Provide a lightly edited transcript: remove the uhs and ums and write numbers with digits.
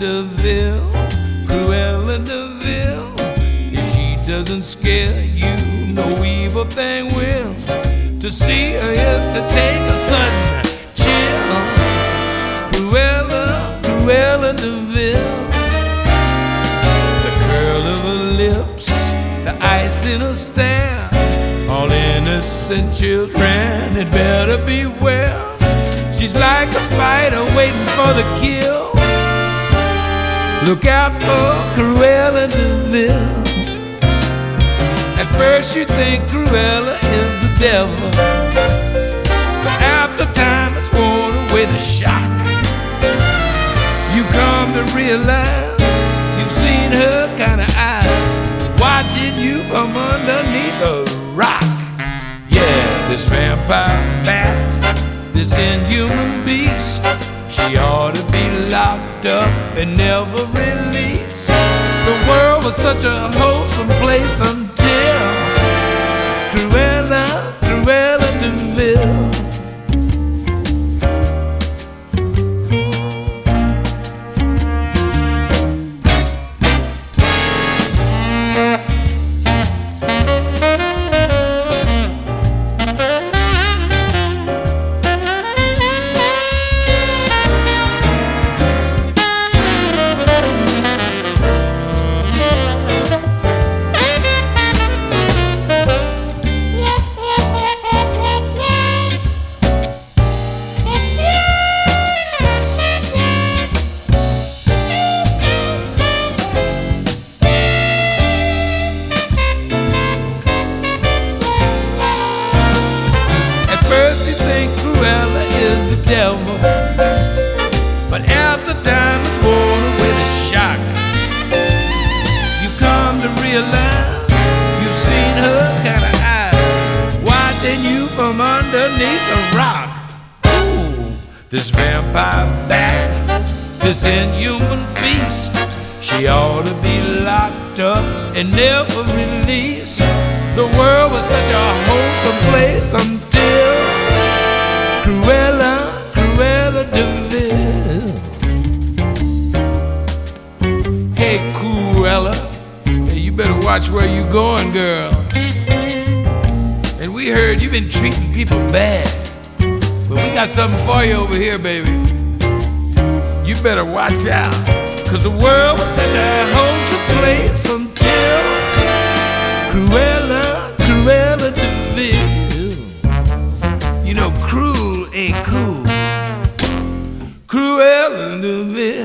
DeVille, Cruella DeVille. If she doesn't scare you, no evil thing will. To see her is to take a sudden chill. Cruella DeVille. The curl of her lips, the ice in her stare. All innocent children had better beware. She's like a spider waiting for the kill. Look out for Cruella DeVille. At first you think Cruella is the devil, but after time has worn away the shock, you come to realize you've seen her kind of eyes watching you from underneath a rock. Yeah, this vampire bat, this inhuman beast, she ought to be locked up and never released. The world was such a wholesome place until Cruella DeVille. Devil, but after time has worn away the shock, you come to realize you've seen her kind of eyes watching you from underneath a rock. Ooh, this vampire bat, this inhuman beast, she ought to be locked up and never released. The world was such a wholesome place until Cruella DeVille. Hey Cruella, hey, you better watch where you going, girl. And we heard you've been treating people bad, but we got something for you over here, baby. You better watch out, 'cause the world was such a wholesome place until Cruella DeVille. You know, cruel ain't cool. Cruella DeVille.